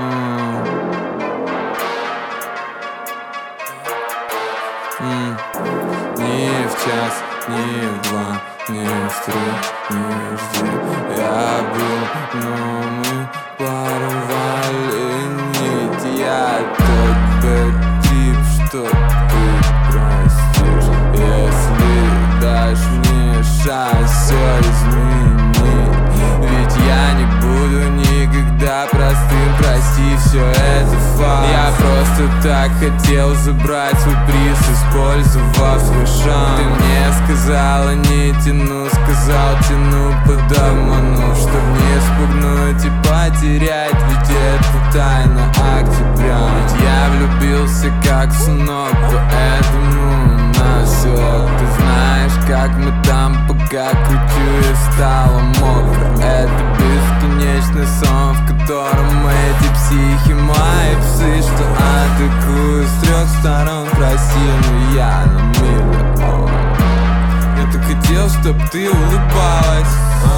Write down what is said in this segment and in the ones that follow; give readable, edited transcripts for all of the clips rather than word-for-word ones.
Ни в час, ни в два, ни в три, ни жди. Я был, но мы порвали нить. Я тот тип, что ты простишь, если дашь мне шанс все изменить. Ведь я не буду никогда простым, прости, все это факт. Я просто так хотел забрать свой приз, использовав свой шанс. Ты мне сказала не тяну, сказал тяну под обману, чтоб не спугнуть и потерять, ведь это тайна октября. Ведь я влюбился как сынок, поэтому на все. Ты знаешь, как мы там, пока кручу и стало мокро. Это бесконечный сон, в котором эти психи мои псы, что атакуют с трех сторон. Прости, но я на миллион. Я так хотел, чтоб ты улыбалась.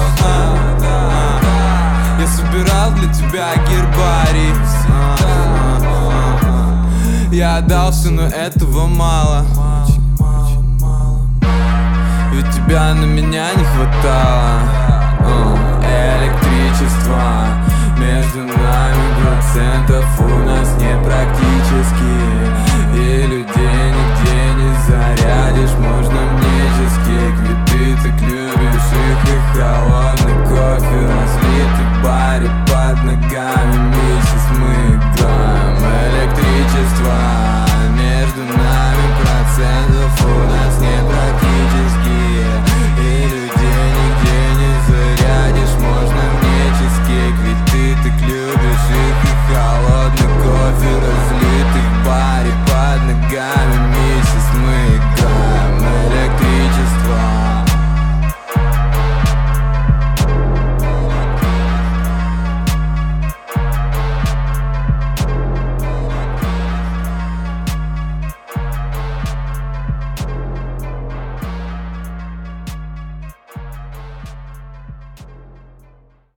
Я собирал для тебя гербарий. Я отдал все, но этого мало. Ведь тебя на меня не хватало.